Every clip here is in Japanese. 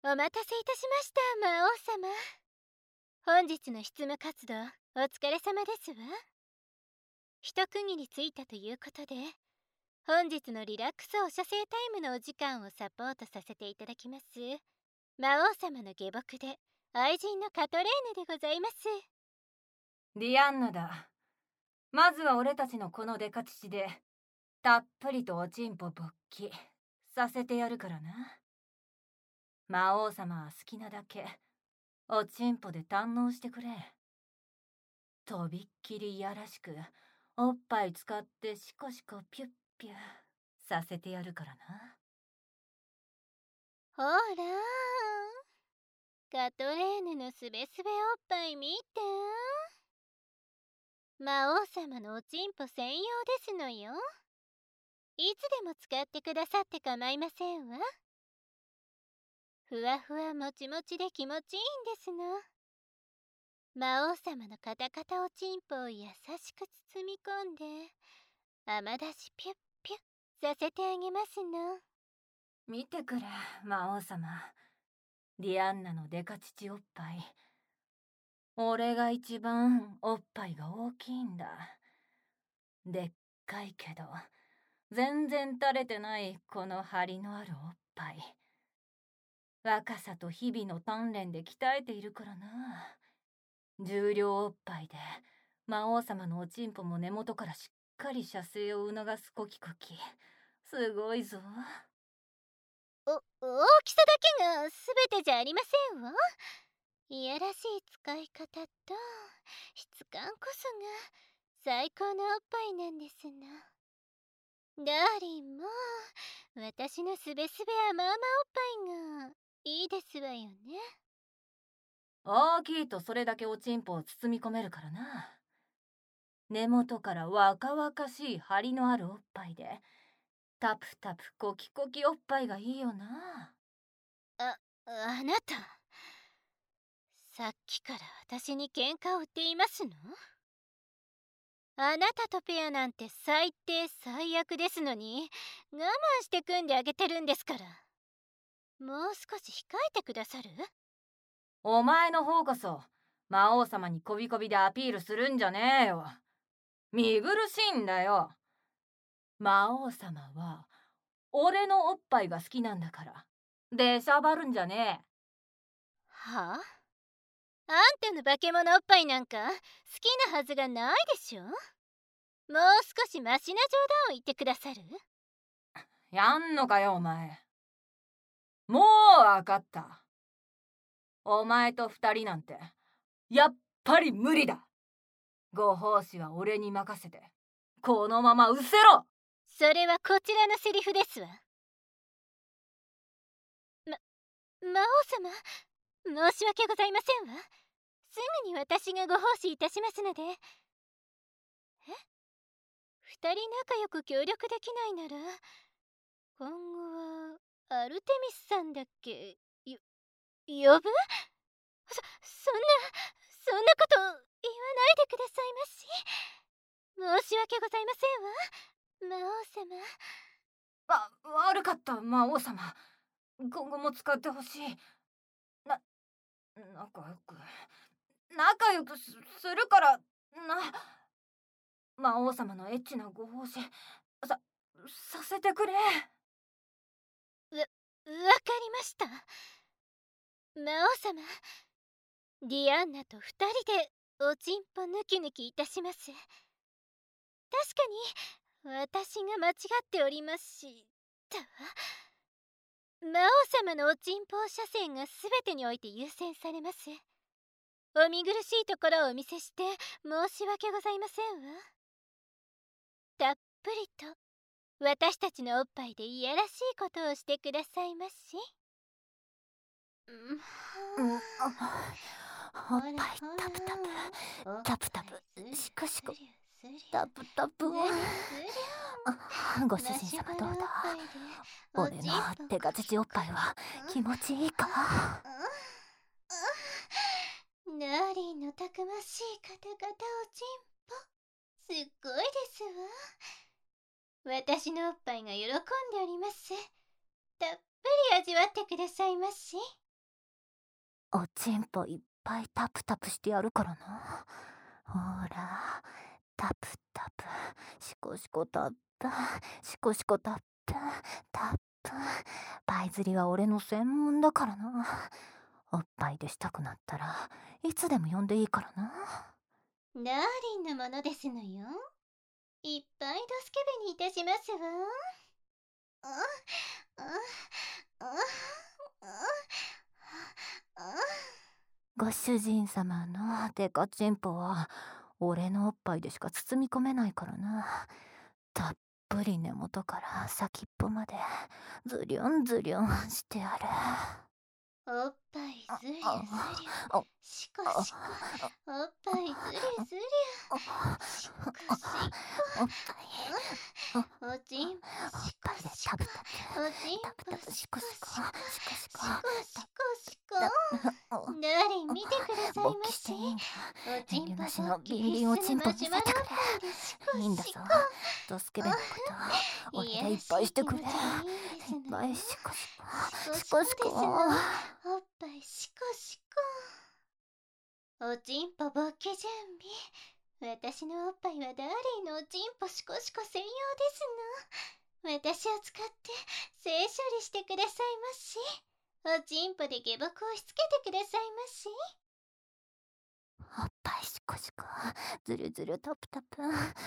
お待たせいたしました、魔王様。本日の執務活動、お疲れ様ですわ。一区切りついたということで、本日のリラックスお射精タイムのお時間をサポートさせていただきます。魔王様の下僕で、愛人のカトレーヌでございます。 ディアンナだ。まずは俺たちのこのデカ乳で、たっぷりとおちんぽ勃起させてやるからな。魔王様は好きなだけおちんぽで堪能してくれ。とびっきりいやらしくおっぱい使ってシコシコピュッピュさせてやるからな。 ほらカトレーヌのすべすべおっぱい見て。魔王様のおちんぽ専用ですのよ。いつでも使ってくださって構いませんわ。ふわふわもちもちで気持ちいいんですの。魔王様のカタカタおちんぽを優しく包み込んで、甘だしピュッピュッさせてあげますの。 見てくれ、魔王様。ディアンナのデカ乳おっぱい。俺が一番おっぱいが大きいんだ。でっかいけど全然垂れてないこの張りのあるおっぱい。若さと日々の鍛錬で鍛えているからな。重量おっぱいで魔王様のおちんぽも根元からしっかり射精を促すコキコキ。すごいぞ。 大きさだけが全てじゃありませんわ。いやらしい使い方と質感こそが最高のおっぱいなんですな。ダーリンも私のすべすべ甘々おっぱいがいいですわよね。 大きいとそれだけおちんぽを包み込めるからな。根元から若々しい張りのあるおっぱいでタプタプコキコキおっぱいがいいよな。 あなた、さっきから私に喧嘩を売っていますの？あなたとペアなんて最低最悪ですのに、我慢して組んであげてるんですから。もう少し控えてくださる？ お前の方こそ魔王様にこびこびでアピールするんじゃねえよ。見苦しいんだよ。魔王様は俺のおっぱいが好きなんだから出しゃばるんじゃねえ。 はあ？あんたの化け物おっぱいなんか好きなはずがないでしょ。もう少しマシな冗談を言ってくださる？ やんのかよお前。もうわかった。お前と二人なんてやっぱり無理だ。ご奉仕は俺に任せてこのまま失せろ。 それはこちらのセリフですわ。魔王様、申し訳ございませんわ。すぐに私がご奉仕いたしますので。二人仲良く協力できないなら、今後はアルテミスさんだっけ呼ぶ？そんなこと言わないでくださいまし。申し訳ございませんわ、魔王様。 悪かった魔王様。今後も使ってほしい。仲良くするからな。魔王様のエッチなご奉仕させてくれ。 わかりました。魔王様、ディアンナと二人でおちんぽヌキヌキいたします。確かに私が間違っておりましたわ。魔王様のおちんぽ射精が全てにおいて優先されます。お見苦しいところをお見せして申し訳ございませんわ。たっぷりと私たちのおっぱいでいやらしいことをしてくださいまし。 おっぱいタプタプタプタプシコシコタプタプ。ご主人様どうだ？俺のデカ乳おっぱいは気持ちいいか？ ダーリンのたくましいカタカタおちんぽ、すっごいですわ。私のおっぱいが喜んでおります。たっぷり味わってくださいまし。 おちんぽいっぱいタプタプしてやるからな。ほら、タプタプ、シコシコタップ、シコシコタップ、タップ。パイ釣りは俺の専門だからな。おっぱいでしたくなったらいつでも呼んでいいからな。 ダーリンのものですのよ。いっぱいドスケベにいたしますわ。 ご主人様のデカチンポは俺のおっぱいでしか包み込めないからな。たっぷり根元から先っぽまでズリョンズリョンしてやる。 おっぱいズリュズリュ、シコシコ、おっぱいズリュズリュ、シコシコ、おちんぽシコシコ、おちんぽシコシコ、シコシコシコ。ダーリン見てくださいまし。おちんぽボッキリ必須のマシュマロおっぱいでシコいいんだぞ、 シコ。 ドスケベのこと俺でいっぱいしてくれ。いっぱいシコシコシコシコ。 おっぱいシコシコ。おちんぽ勃起準備。私のおっぱいはダーリンのおちんぽシコシコ専用ですの。私を使って性処理してくださいまし。おちんぽで下僕をしつけてくださいまし。 おっぱいシコシコ、ズルズルタプタプ。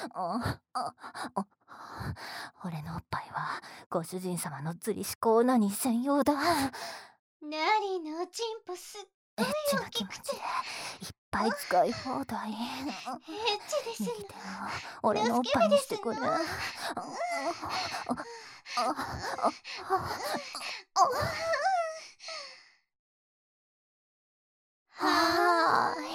俺のおっぱいはご主人様のズリシコオナニー専用だ。 ダーリンのおちんぽすっエッチな気持ちでいっぱい使い放題。 エッチですの。 右手を俺のおっぱいにしてくれ。はーい。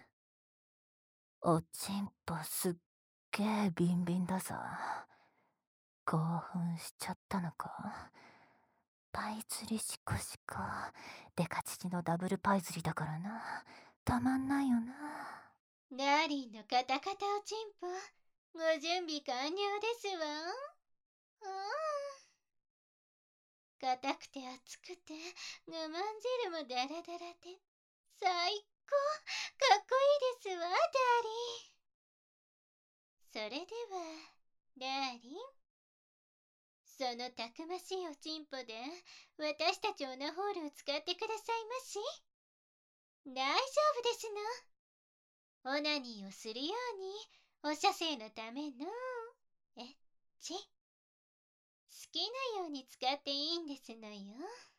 おちんぽすっげえビンビンだぞ。興奮しちゃったのか。パイ釣りシコシコ、デカ父のダブルパイ釣りだからな。たまんないよな。 ダーリンのカタカタおちんぽ、ご準備完了ですわ。硬くて熱くて我慢汁もダラダラで最高、かっこいいですわ、ダーリン。それではダーリン、そのたくましいおちんぽで私たちオナホールを使ってくださいまし。大丈夫ですの。オナニーをするようにお射精のためのエッチ、好きなように使っていいんですのよ。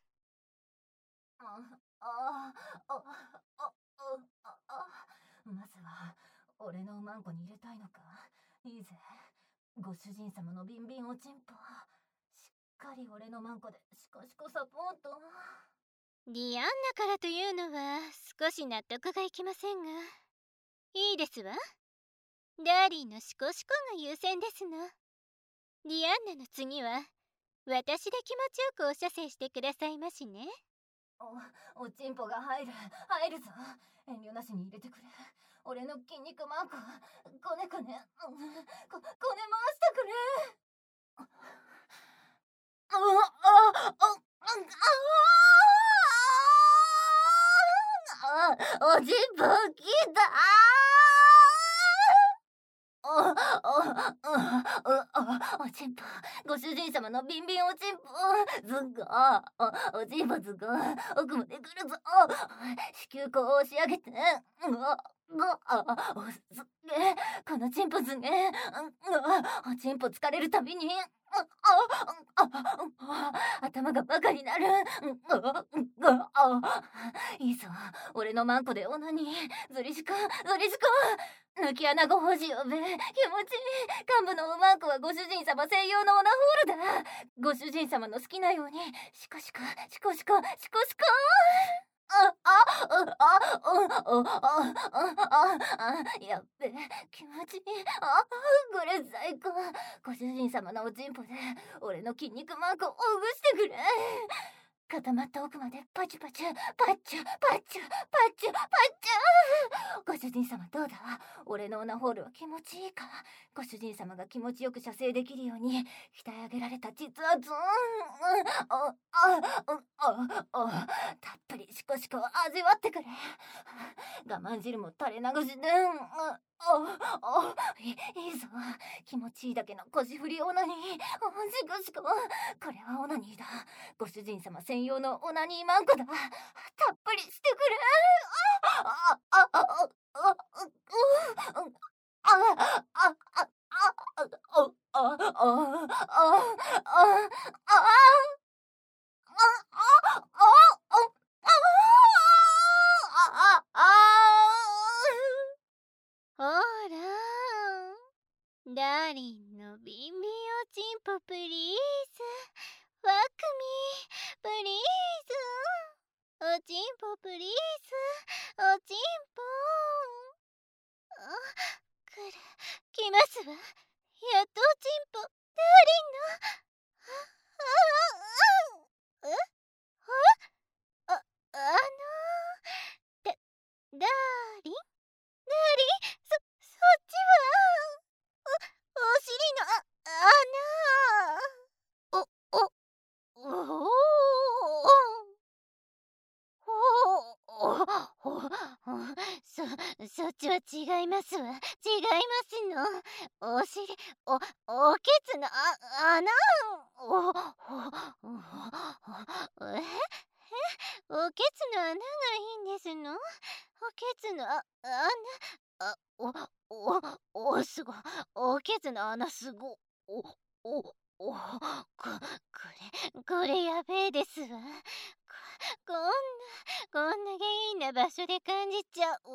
まずは俺のマンコに入れたいのか。いいぜ、ご主人様のビンビンおちんぽ、しっかり俺のマンコでシコシコサポート。 ディアンナからというのは少し納得がいきませんが、いいですわ。ダーリンのシコシコが優先ですの。ディアンナの次は私で気持ちよくお射精してくださいましね。 おちんぽが入るぞ。遠慮なしに入れてくれ。俺の筋肉マンコ、こねこね、こね回してくれ。おちんぽきた。おちんぽ、ご主人様のビンビンおちんぽ、おちんぽずが奥まで来るぞ。子宮口を押し上げて、すっげえ、このチンポすげえ、おちんぽ疲れるたびに、頭がバカになる。いいぞ、俺のマンコでオナニー、ズリシコ抜き穴ご保持よべ、気持ちいい。幹部のマンコはご主人様専用のオナホールだ。ご主人様の好きなようにシコシコ。やっべ、気持ちいい。これ最高。ご主人様のおちんぽで俺の筋肉マンコをほぐしてくれ。 固まった奥までパチュパチュパッチュパッチュパッチュパッチュ。ご主人様どうだ？俺のオナホールは気持ちいいか？ご主人様が気持ちよく射精できるように鍛え上げられた実圧たっぷりシコシコ味わってくれ。我慢汁も垂れ流しでいいぞ。気持ちいいだけの腰振りオナニー。シコシコ。これはオナニーだ。ご主人様専用のオナニーマンコだ。たっぷりしてくれ。 ほらダーリンのビンビンおちんぽプリーズ。ワクミプリーズ。おちんぽプリーズ。おちんぽ。来ますわ。やっとおちんぽダーリンのダーリンそっちはお尻のそっちは違いますわ。違いますの。お尻、おけつの穴。おけつの穴がいいんですの。おけつのすごい。おけつの穴すご。これやべえですわ。こんな下品な場所で感じちゃう。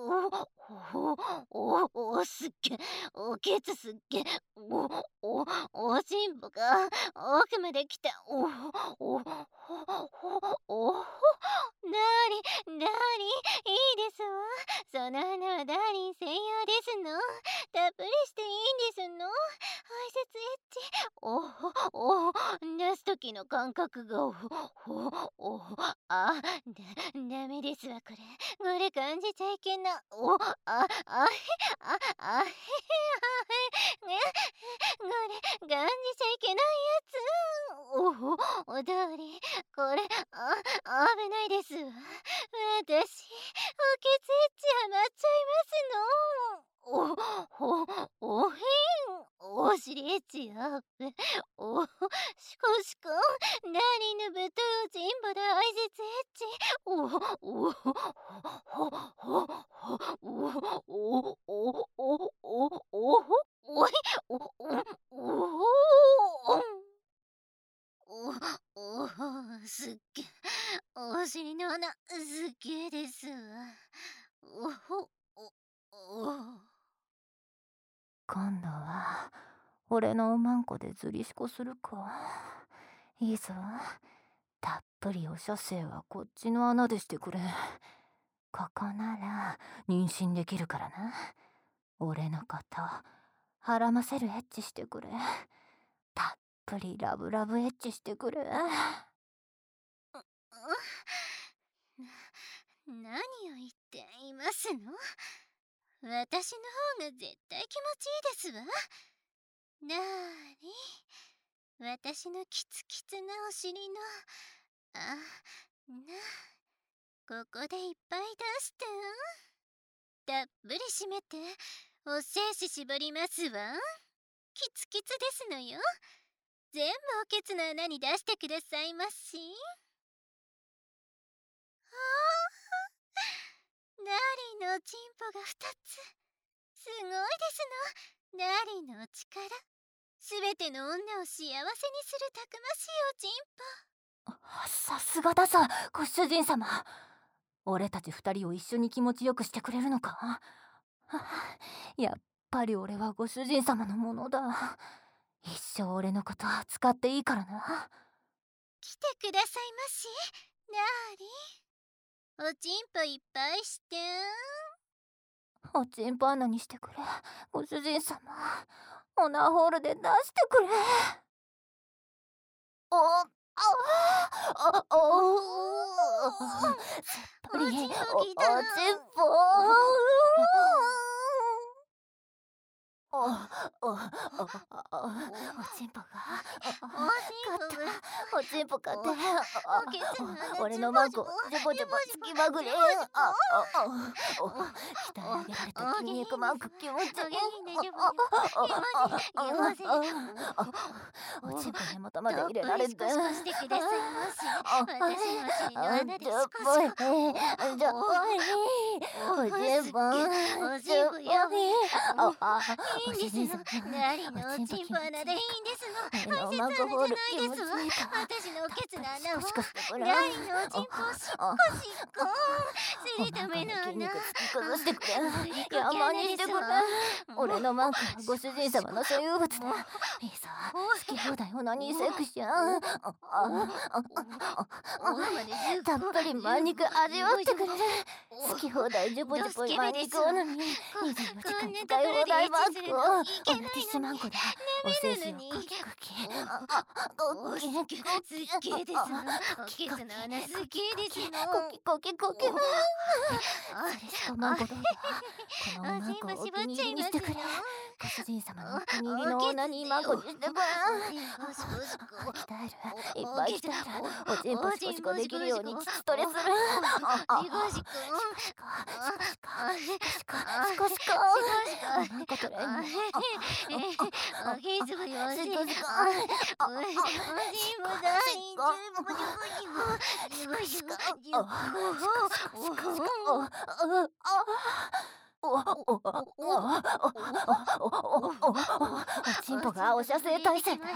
すっげえ。おけつすっげえ。おしんぽが奥まで来た。ダーリン、いいですわ。その穴はダーリン専用ですの。たっぷりしていいんですの。排泄エッチ。出す時の感覚がダメですわこれ感じちゃいけな。これ感じちゃいけないやつ。ダーリンこれ危ないですわ。私おけつエッチハマっちゃいますの。お尻エッチアップ。シコシコ。ダーリンのぶっといおちんぽで排泄エッチ。すっげえ。お尻の穴すっげえですわ。 今度は俺のおまんこでずりしこするか。いいぞ。たっぷりお射精はこっちの穴でしてくれ。ここなら妊娠できるからな。俺のことはらませるエッチしてくれ。たっぷりラブラブエッチしてくれ。 何を言っていますの？私の方が絶対気持ちいいですわ。ダーリン、私のキツキツなお尻のここでいっぱい出してたっぷり締めてお精子絞りますわ。キツキツですのよ。全部おけつの穴に出してくださいまし。ダーリンのおちんぽが2つ。すごいですの。ダーリンのお力。すべての女を幸せにするたくましいおちんぽ。 さすがださ、ご主人様。俺たち2人を一緒に気持ちよくしてくれるのか？やっぱり俺はご主人様のものだ。一生俺のことは使っていいからな。 来てくださいまし、ダーリン。おちんぽいっぱいしておちんぽ穴にしてくれ、ご主人様。オナホールで出してくれ。 ぱりおちんぽ来た。 おちんぽおちんぽがおちんぽかって俺のマンコジョボジョボつきまぐれ。鍛え上げられた筋肉マンコ気持ちいい。おちんぽ根元まで入れられて。 少ししてくださいまし。私のお尻の穴でじょっ少ぽいし。 じょっぽいおちんぽおちんぽやばい。いいんですの。 おなりのおちんぽ穴でいいんですの。排泄穴じゃないですわ。私のおケツの穴を。なりのおちんぽをしっこしっこ。すり止めの穴。 筋肉突き崩してくれ。山にしてくれ。俺のマンコはご主人様の所有物だ。いいぞ、好き放題オナニーセクション。たっぷりマン肉味わってくれ。好き放題ジョボジョボマン肉オナニー。24時間使い放題マンコ。オナティッシュマンコだ。お精子をコキコキ。コキコキ。 すっげえですの。おケツの穴すっげえですの。 コキコキ。それしかマンコどうだ。このマンコをお気に入りにしてくれ。ご主人様のお気に入りのオナニーマンコにしてくれ。鍛える。いっぱい鍛える。おちんぽシコシコできるように膣トレする。シコシコ。マンコトレーニング。おちんぽがお射精体制だ。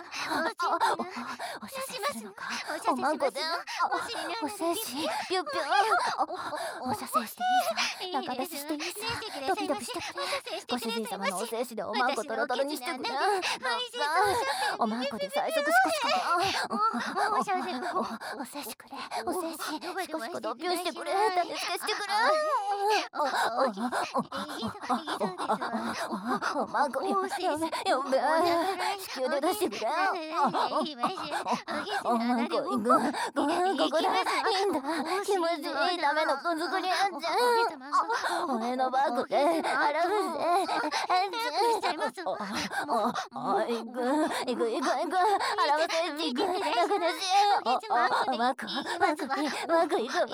お射精するのか。おまんこでお精子ピュッピュお射精していいぞ。中出ししていいぞ。ドキドキしてくれ。ご主人様のお精子でおまんこトロトロにしてくれ。おまんこで最速シコシコ。お精子くれ。お精子シコシコドピュンしてくれ。種付けしてくれ。おまんこやめ子宮で出してくれ。おまんこここだ。いいんだ。気持ちいいための子作りあんじゃん。俺のバッグで洗うぜ。いく洗わせていく。楽だし。マクいく。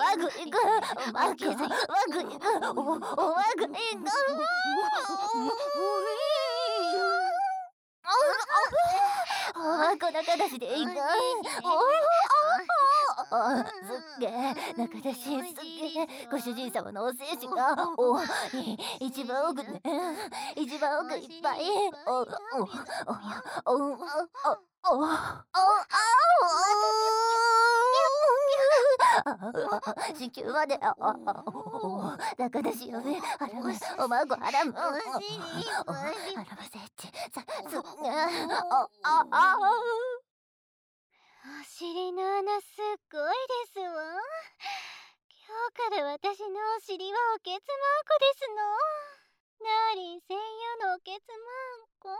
おまんこ中出しでいいか。すっげえ中出しすっげえ。ご主人様のお精子が一番奥ね。一番奥いっぱい。子宮まで中出しよね。おまんこハラム。ハラませってお尻の穴すっごいですわ。今日から私のお尻はおけつマンコですの。ナーリン専用のおけつマン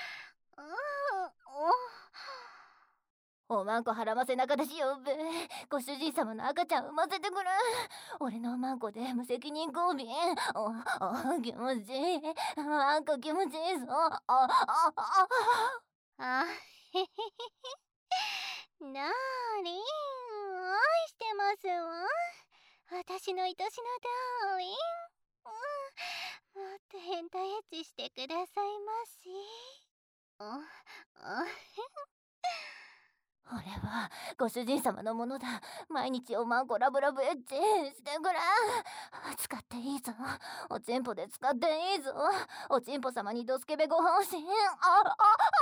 コ。 おまんこはらませ中出しよべ。ご主人様の赤ちゃん産ませてくれ。俺のおまんこで無責任交尾。気持ちいい。マンコ気持ちいいぞ。 へへへへ。ナーリン愛してますわ。私の愛しのダーリン。もっと変態エッチしてくださいまし。 俺はご主人様のものだ。毎日おまんこラブラブエッチしてくれ。使っていいぞ。おちんぽで使っていいぞ。おちんぽ様にドスケベご奉仕。